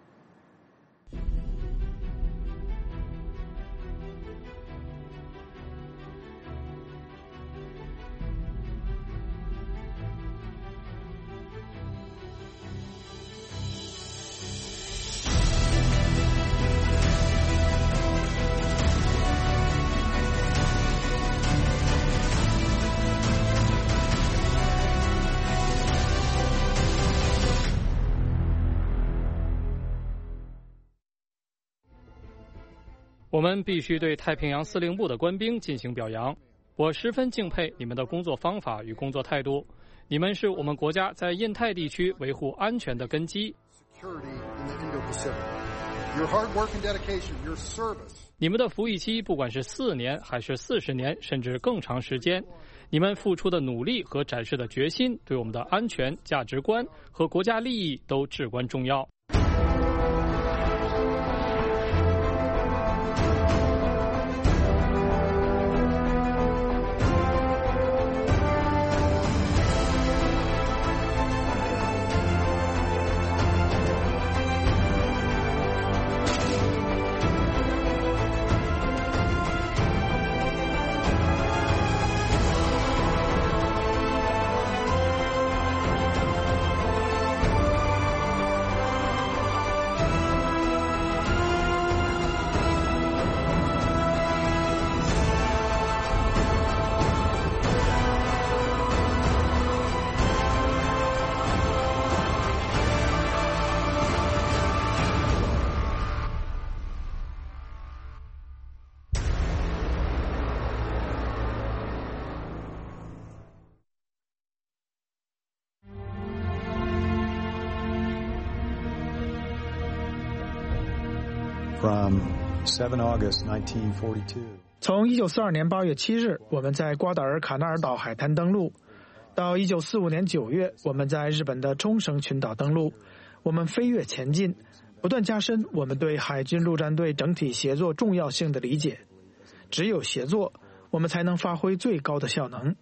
我们必须对太平洋司令部的官兵进行表扬。我十分敬佩你们的工作方法与工作态度，你们是我们国家在印太地区维护安全的根基。你们的服役期不管是4年还是40年，甚至更长时间，你们付出的努力和展示的决心，对我们的安全、价值观和国家利益都至关重要。 从1942年8月7日，我们在瓜达尔卡纳尔岛海滩登陆，到1945年9月，我们在日本的冲绳群岛登陆。我们飞跃前进，不断加深我们对海军陆战队整体协作重要性的理解。只有协作，我们才能发挥最高的效能。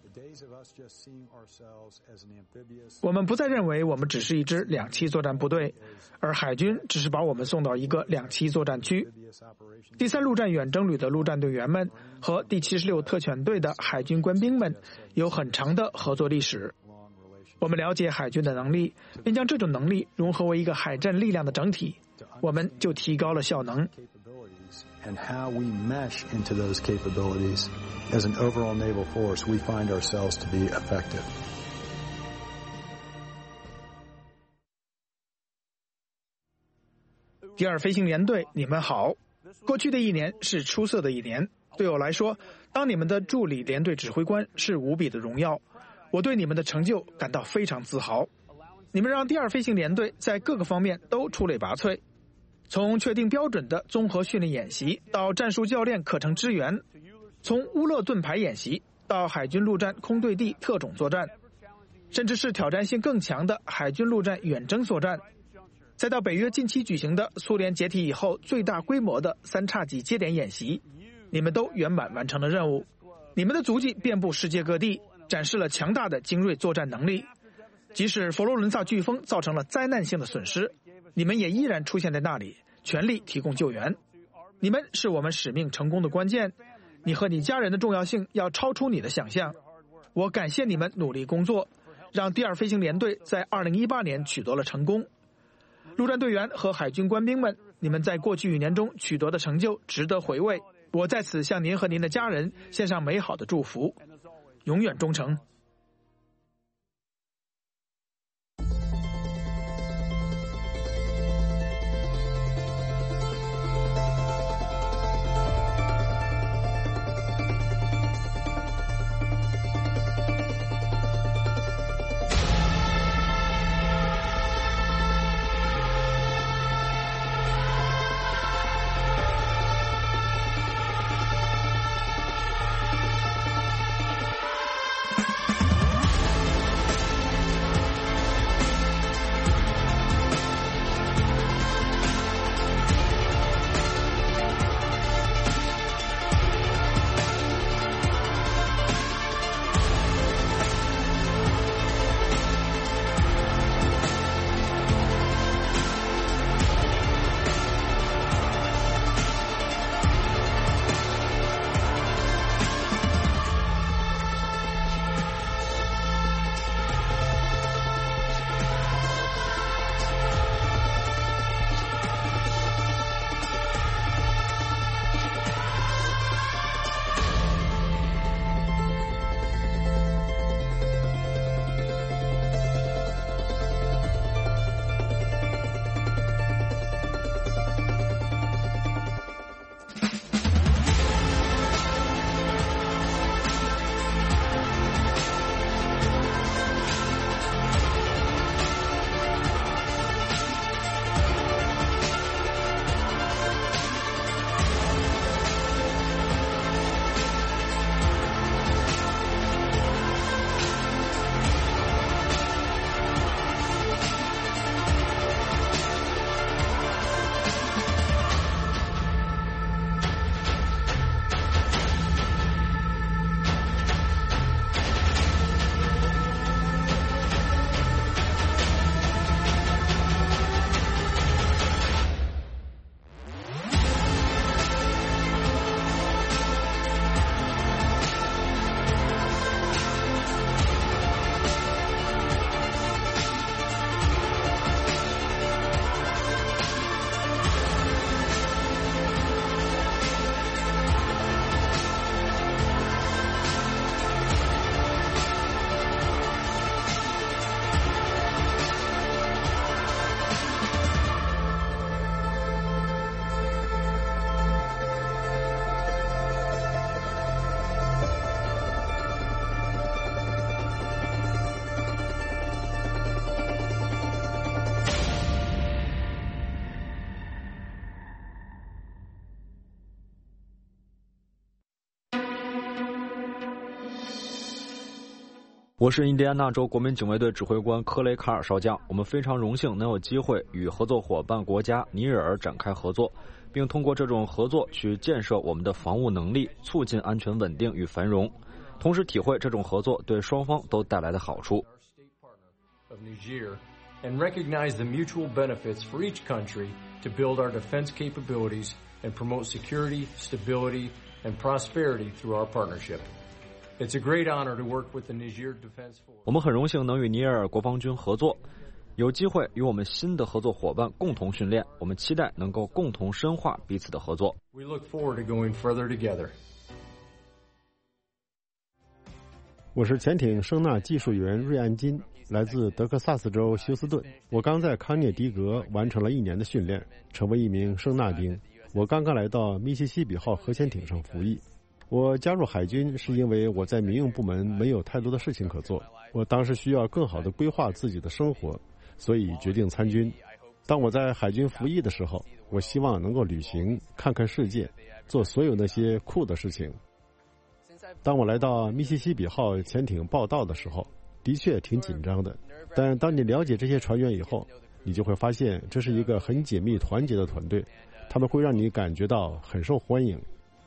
我们不再认为我们只是一支2栖作战部队，而海军只是把我们送到一个2栖作战区。第3陆战远征旅的陆战队员们和第76特遣队的海军官兵们有很长的合作历史。我们了解海军的能力，并将这种能力融合为一个海战力量的整体，我们就提高了效能。 And how we mesh into those capabilities as an overall naval force, we find ourselves to be effective. 第2飞行联队，你们好。过去的1年是出色的1年，对我来说，当你们的助理联队指挥官是无比的荣耀。我对你们的成就感到非常自豪。你们让第2飞行联队在各个方面都出类拔萃。从确定标准的综合训练演习到战术教练课程支援，从乌勒盾牌演习到海军陆战空对地特种作战，甚至是挑战性更强的海军陆战远征作战，再到北约近期举行的苏联解体以后最大规模的3叉戟接连演习，你们都圆满完成了任务。你们的足迹遍布世界各地，展示了强大的精锐作战能力。即使佛罗伦萨飓风造成了灾难性的损失，你们也依然出现在那里，全力提供救援。你们是我们使命成功的关键，你和你家人的重要性要超出你的想象。我感谢你们努力工作，让第2飞行联队在2018年取得了成功。陆战队员和海军官兵们，你们在过去1年中取得的成就值得回味。我在此向您和您的家人献上美好的祝福，永远忠诚。 我是印第安纳州国民警卫队指挥官科雷卡尔少将，我们非常荣幸能有机会与合作伙伴国家尼日尔展开合作，并通过这种合作去建设我们的防务能力，促进安全稳定与繁荣，同时体会这种合作对双方都带来的好处。 And recognize the mutual benefits for each country to build our defense capabilities and promote security, stability, and prosperity through our partnership. It's a great honor to work with the Niger Defense Force. 我们很荣幸能与尼日尔国防军合作，有机会与我们新的合作伙伴共同训练，我们期待能够共同深化彼此的合作。 We look forward to going further together. 我是潜艇声纳技术员瑞安金，来自德克萨斯州休斯顿。我刚在康涅狄格完成了1年的训练，成为一名声纳兵。我刚刚来到密西西比号核潜艇上服役。我加入海军是因为我在民用部门没有太多的事情可做，我当时需要更好地规划自己的生活，所以决定参军。当我在海军服役的时候，我希望能够旅行，看看世界，做所有那些酷的事情。当我来到密西西比号潜艇报道的时候，的确挺紧张的，但当你了解这些船员以后，你就会发现这是一个很紧密团结的团队，他们会让你感觉到很受欢迎。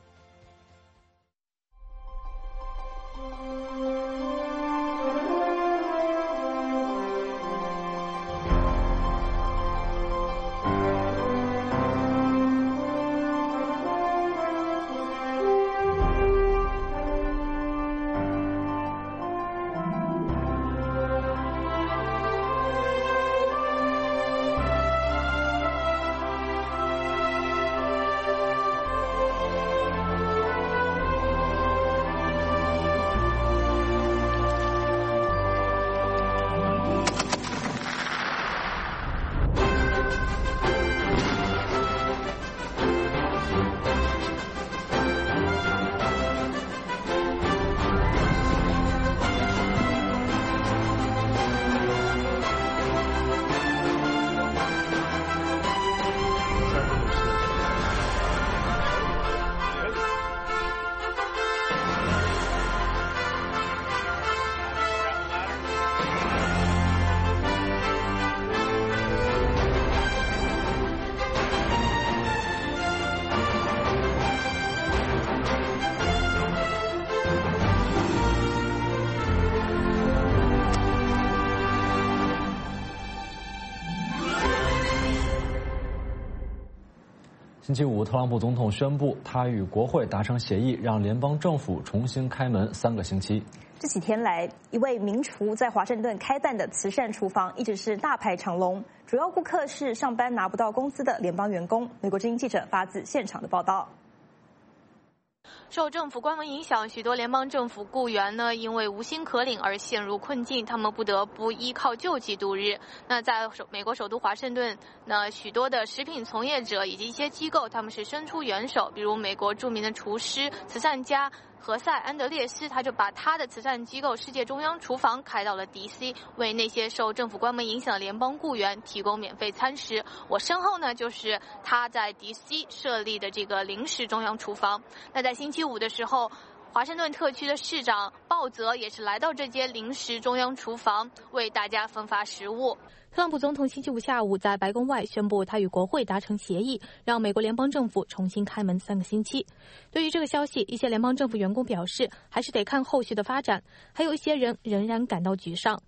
星期五，特朗普总统宣布，他与国会达成协议，让联邦政府重新开门3个星期。 这几天来，一位名厨在华盛顿开办的慈善厨房一直是大排长龙，主要顾客是上班拿不到工资的联邦员工。美国之音记者发自现场的报道。 受政府关门影响，许多联邦政府雇员呢，因为无薪可领而陷入困境，他们不得不依靠救济度日。那在美国首都华盛顿，那许多的食品从业者以及一些机构，他们是伸出援手，比如美国著名的厨师、慈善家何塞·安德烈斯，他就把他的慈善机构世界中央厨房开到了 DC， 为那些受政府关门影响的联邦雇员提供免费餐食。我身后呢，就是他在 DC 设立的这个临时中央厨房。那在星期五的时候，华盛顿特区的市长鲍泽也是来到这间临时中央厨房，为大家分发食物。特朗普总统星期五下午在白宫外宣布，他与国会达成协议，让美国联邦政府重新开门3个星期。对于这个消息，一些联邦政府员工表示，还是得看后续的发展，还有一些人仍然感到沮丧。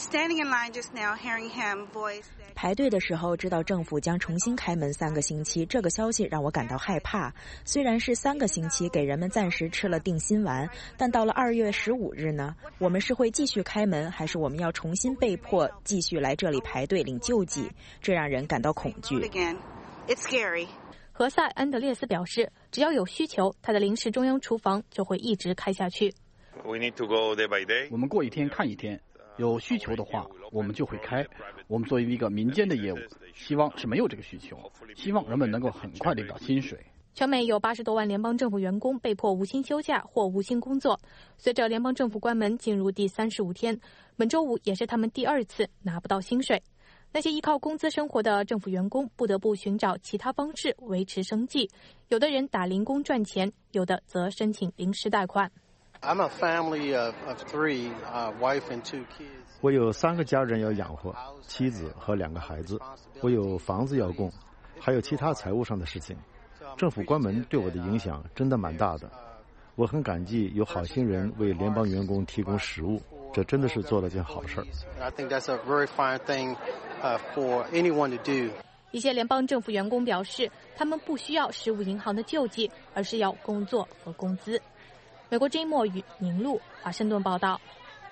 排队的时候知道政府将重新开门3个星期，这个消息让我感到害怕。虽然是3个星期给人们暂时吃了定心丸，但到了2月15日呢？我们是会继续开门，还是我们要重新被迫继续来这里排队领救济？这让人感到恐惧。 何塞·安德烈斯表示，只要有需求，他的临时中央厨房就会一直开下去。 我们过一天看一天。有需求的话，我们就会开。我们作为一个民间的业务，希望是没有这个需求，希望人们能够很快领到薪水。 全美有80多万联邦政府员工被迫无薪休假或无薪工作。随着联邦政府关门进入第35天，本周五也是他们第2次拿不到薪水。那些依靠工资生活的政府员工不得不寻找其他方式维持生计，有的人打零工赚钱，有的则申请临时贷款。 I'm a family of three, wife and 2 kids. 我有3个家人要养活，妻子和2个孩子，我有房子要供，还有其他财务上的事情。政府关门对我的影响真的蛮大的。我很感激有好心人为联邦员工提供食物，这真的是做了件好事。 I think that's a very fine thing for anyone to do. 一些联邦政府员工表示，他们不需要食物银行的救济，而是要工作和工资。美国之音莫语宁路华盛顿报道。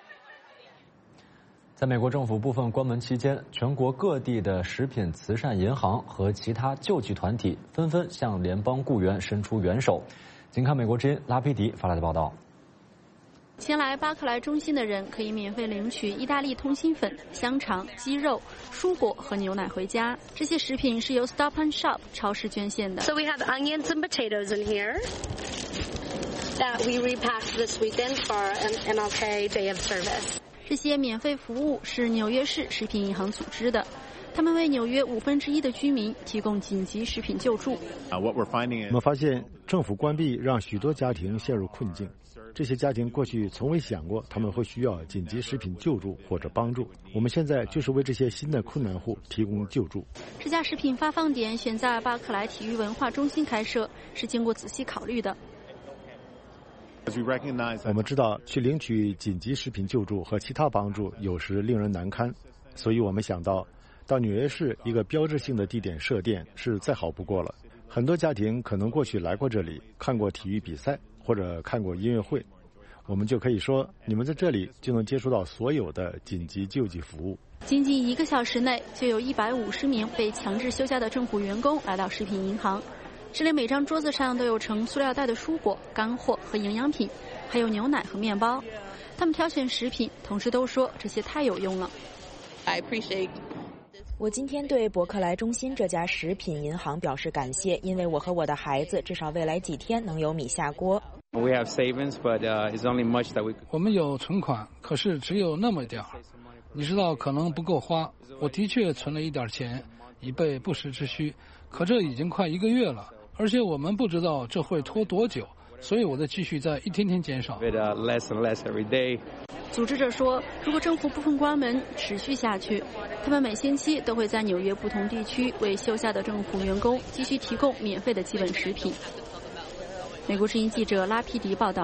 在美国政府部分关门期间，全国各地的食品慈善银行和其他救济团体纷纷向联邦雇员伸出援手。请看美国之音拉皮迪发来的报道。 前来巴克莱中心的人可以免费领取意大利通心粉、香肠、鸡肉、蔬果和牛奶回家。这些食品是由 Stop and Shop 超市捐献的。 So we have onions and potatoes in here that we repacked this weekend for our MLK Day of Service. 这些免费服务是纽约市食品银行组织的，他们为纽约1/5的居民提供紧急食品救助。 我们发现政府关闭让许多家庭陷入困境。这些家庭过去从未想过他们会需要紧急食品救助或者帮助，我们现在就是为这些新的困难户提供救助。 这家食品发放点选在巴克莱体育文化中心开设，是经过仔细考虑的。 我们知道去领取紧急食品救助和其他帮助有时令人难堪，所以我们想到纽约市一个标志性的地点设店是再好不过了。很多家庭可能过去来过这里，看过体育比赛或者看过音乐会，我们就可以说你们在这里就能接触到所有的紧急救济服务。 仅仅1个小时内就有150名被强制休假的政府员工来到食品银行，这里每张桌子上都有盛塑料袋的蔬果、干货和营养品，还有牛奶和面包。他们挑选食品，同时都说这些太有用了。 我今天对伯克莱中心这家食品银行表示感谢，因为我和我的孩子至少未来几天能有米下锅。 我们有存款，可是只有那么点儿，你知道可能不够花。我的确存了一点钱，以备不时之需，可这已经快1个月了，而且我们不知道这会拖多久，所以我的积蓄在一天天减少。 组织者说，如果政府部分关门持续下去，他们每星期都会在纽约不同地区为休假的政府员工继续提供免费的基本食品。美国之音记者拉皮迪报道。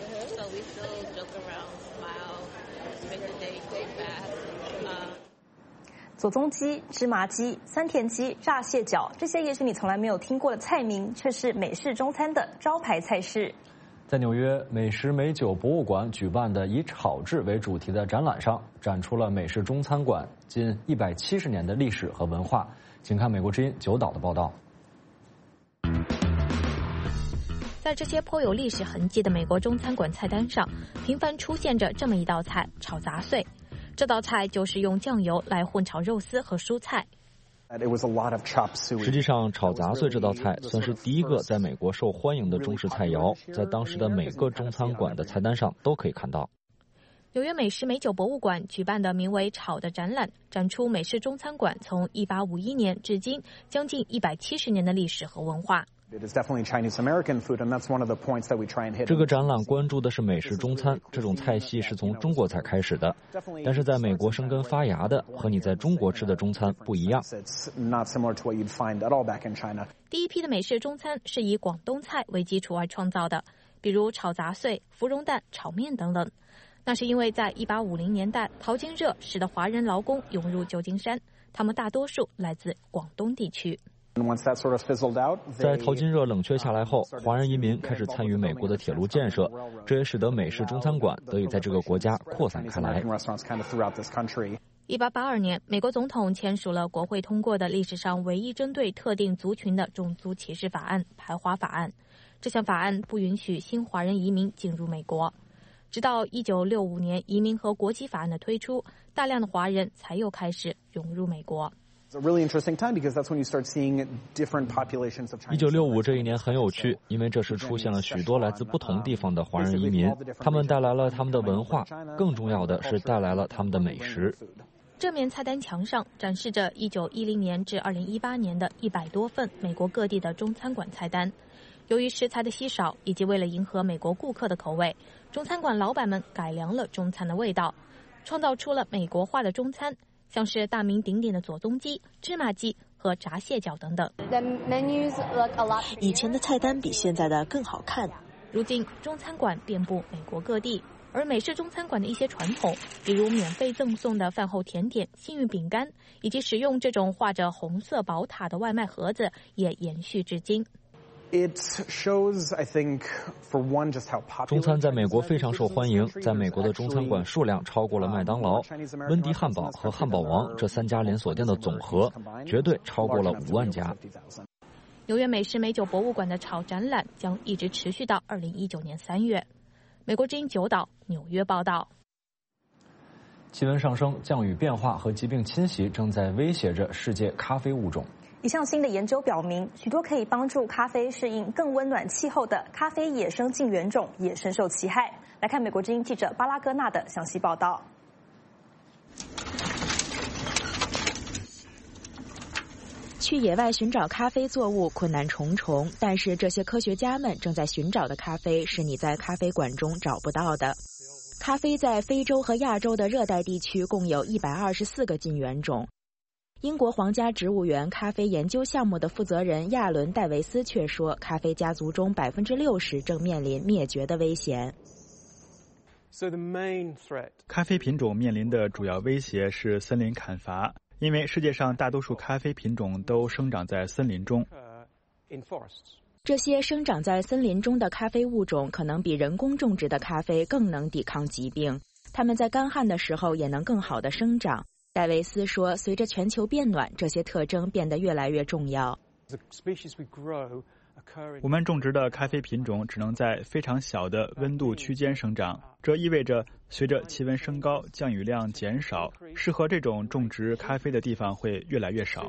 左宗鸡、芝麻鸡、3田鸡、炸蟹脚，这些也许你从来没有听过的菜名，却是美式中餐的招牌菜式。 在纽约美食美酒博物馆举办的以炒制为主题的展览上，展出了美式中餐馆近170年的历史和文化。请看美国之音九岛的报道。 在这些颇有历史痕迹的美国中餐馆菜单上，频繁出现着这么一道菜——炒杂碎。这道菜就是用酱油来混炒肉丝和蔬菜。 实际上，炒杂碎这道菜算是第一个在美国受欢迎的中式菜肴，在当时的每个中餐馆的菜单上都可以看到。 纽约美食美酒博物馆举办的名为“炒”的展览，展出美式中餐馆从1851年至今将近170年的历史和文化。 这个展览关注的是美式中餐，这种菜系是从中国才开始的，但是在美国生根发芽的，和你在中国吃的中餐不一样。 第一批的美式中餐是以广东菜为基础而创造的，比如炒杂碎、芙蓉蛋、炒面等等。那是因为在1850年代，淘金热使得华人劳工涌入旧金山，他们大多数来自广东地区。 在淘金热冷却下来后，华人移民开始参与美国的铁路建设，这也使得美式中餐馆得以在这个国家扩散开来。 1882年，美国总统签署了国会通过的历史上唯一针对特定族群的种族歧视法案——排华法案。这项法案不允许新华人移民进入美国。直到1965年移民和国籍法案的推出，大量的华人才又开始涌入美国。 1965这一年很有趣，因为这时出现了许多来自不同地方的华人移民，他们带来了他们的文化，更重要的是带来了他们的美食。 这面菜单墙上展示着1910年至2018年的100多份美国各地的中餐馆菜单。 由于食材的稀少，以及为了迎合美国顾客的口味，中餐馆老板们改良了中餐的味道，创造出了美国化的中餐，像是大名鼎鼎的左宗鸡、芝麻鸡和炸蟹脚等等。 以前的菜单比现在的更好看。 如今中餐馆遍布美国各地，而美式中餐馆的一些传统，比如免费赠送的饭后甜点幸运饼干，以及使用这种画着红色宝塔的外卖盒子，也延续至今。 中餐在美国非常受欢迎，在美国的中餐馆数量超过了麦当劳、温迪汉堡和汉堡王这3家连锁店的总和，绝对超过了5万家。 纽约美食美酒博物馆的草展览将一直持续到2019年3月。美国之音9岛纽约报道。气温上升、降雨变化和疾病侵袭正在威胁着世界咖啡物种。 一项新的研究表明，许多可以帮助咖啡适应更温暖气候的咖啡野生近缘种也深受其害。来看美国之音记者巴拉戈纳的详细报道。 去野外寻找咖啡作物困难重重，但是这些科学家们正在寻找的咖啡是你在咖啡馆中找不到的。咖啡在非洲和亚洲的热带地区共有124个近缘种。英国皇家植物园咖啡研究项目的负责人亚伦·戴维斯却说，咖啡家族中60%正面临灭绝的危险。 咖啡品种面临的主要威胁是森林砍伐，因为世界上大多数咖啡品种都生长在森林中。 这些生长在森林中的咖啡物种可能比人工种植的咖啡更能抵抗疾病，它们在干旱的时候也能更好地生长。戴维斯说，随着全球变暖，这些特征变得越来越重要。 我们种植的咖啡品种只能在非常小的温度区间生长，这意味着随着气温升高，降雨量减少，适合这种种植咖啡的地方会越来越少。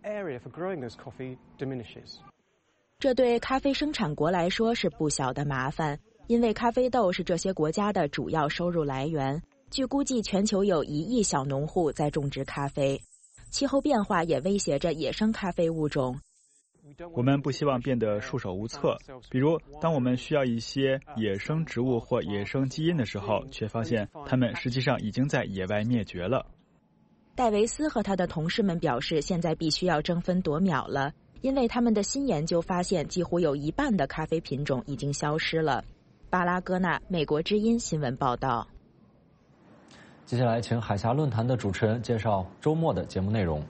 这对咖啡生产国来说是不小的麻烦，因为咖啡豆是这些国家的主要收入来源。据估计，全球有1亿小农户在种植咖啡。气候变化也威胁着野生咖啡物种。 我们不希望变得束手无策，比如当我们需要一些野生植物或野生基因的时候，却发现它们实际上已经在野外灭绝了。 戴维斯和他的同事们表示，现在必须要争分夺秒了，因为他们的新研究发现，几乎有1半的咖啡品种已经消失了。巴拉戈纳，美国之音新闻报道。 接下来请海峡论坛的主持人介绍周末的节目内容。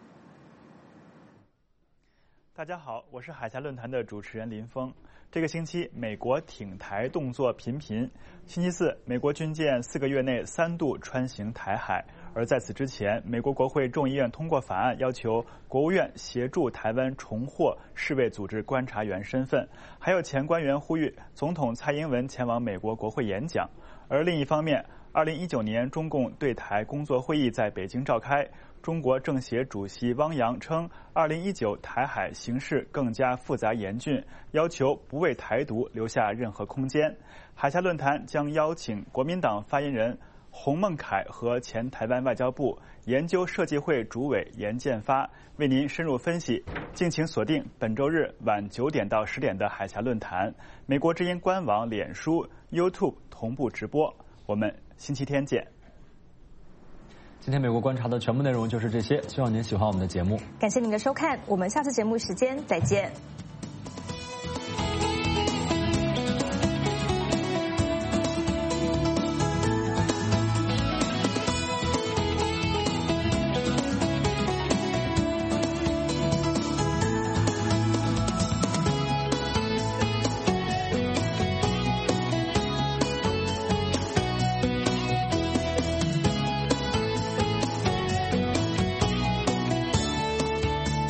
大家好，我是海峡论坛的主持人林峰。这个星期，美国挺台动作频频。星期四，美国军舰4个月内3度穿行台海。而在此之前，美国国会众议院通过法案，要求国务院协助台湾重获世卫组织观察员身份。还有前官员呼吁总统蔡英文前往美国国会演讲。而另一方面，2019年中共对台工作会议在北京召开。中国政协主席汪洋称，2019台海形势更加复杂严峻，要求不为台独留下任何空间。海峡论坛将邀请国民党发言人洪孟凯和前台湾外交部研究设计会主委严建发为您深入分析。敬请锁定本周日晚9点到10点的海峡论坛，美国之音官网、脸书、YouTube 同步直播。我们星期天见。 今天美国观察的全部内容就是这些，希望您喜欢我们的节目。 感谢您的收看，我们下次节目时间再见。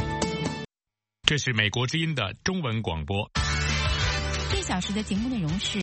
这是美国之音的中文广播。 1小时的节目内容是